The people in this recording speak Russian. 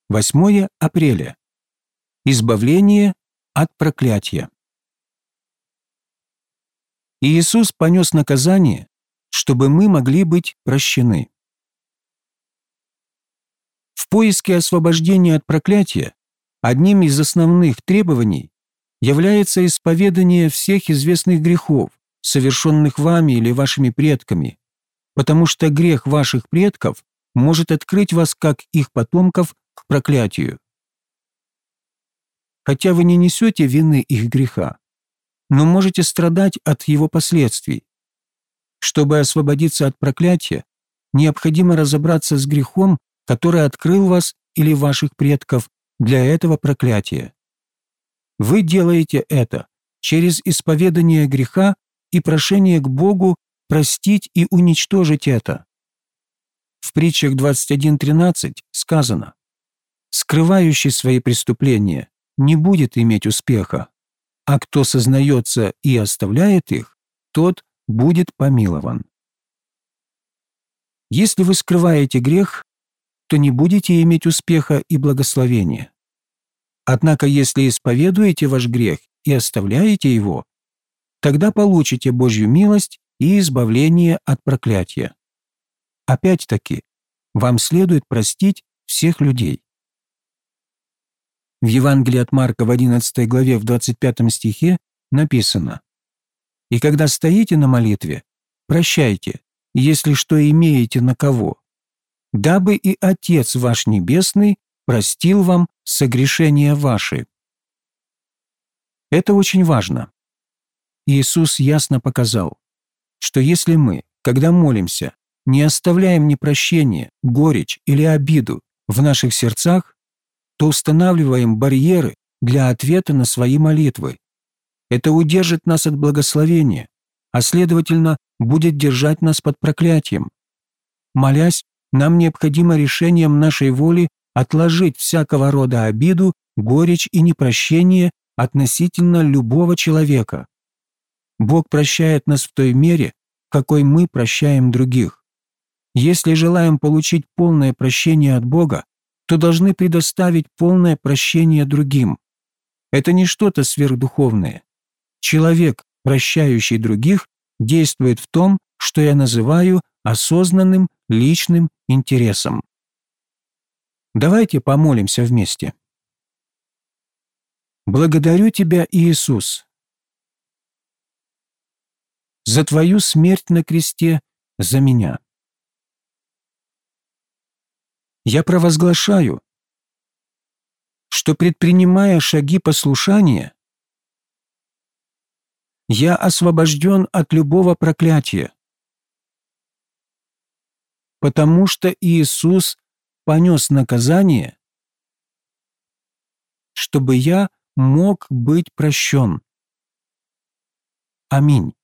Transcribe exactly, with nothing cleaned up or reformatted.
восьмое апреля. Избавление от проклятия. Иисус понес наказание, чтобы мы могли быть прощены. В поиске освобождения от проклятия одним из основных требований является исповедание всех известных грехов, совершенных вами или вашими предками, потому что грех ваших предков может открыть вас, как их потомков, к проклятию. Хотя вы не несете вины их греха, но можете страдать от его последствий. Чтобы освободиться от проклятия, необходимо разобраться с грехом, который открыл вас или ваших предков для этого проклятия. Вы делаете это через исповедание греха и прошение к Богу простить и уничтожить это. В притчах двадцать один тринадцать сказано: «Скрывающий свои преступления не будет иметь успеха, а кто сознается и оставляет их, тот будет помилован». Если вы скрываете грех, то не будете иметь успеха и благословения. Однако, если исповедуете ваш грех и оставляете его, тогда получите Божью милость и избавление от проклятия. Опять-таки, вам следует простить всех людей. В Евангелии от Марка в одиннадцатой главе в двадцать пятом стихе написано: «И когда стоите на молитве, прощайте, если что имеете на кого, дабы и Отец ваш Небесный простил вам согрешения ваши». Это очень важно. Иисус ясно показал, что если мы, когда молимся, не оставляем непрощение, горечь или обиду в наших сердцах, то устанавливаем барьеры для ответа на свои молитвы. Это удержит нас от благословения, а следовательно, будет держать нас под проклятием. Молясь, нам необходимо решением нашей воли отложить всякого рода обиду, горечь и непрощение относительно любого человека. Бог прощает нас в той мере, в какой мы прощаем других. Если желаем получить полное прощение от Бога, то должны предоставить полное прощение другим. Это не что-то сверхдуховное. Человек, прощающий других, действует в том, что я называю осознанным личным интересом. Давайте помолимся вместе. Благодарю Тебя, Иисус, за Твою смерть на кресте за меня. Я провозглашаю, что, предпринимая шаги послушания, я освобожден от любого проклятия, потому что Иисус понес наказание, чтобы я мог быть прощен. Аминь.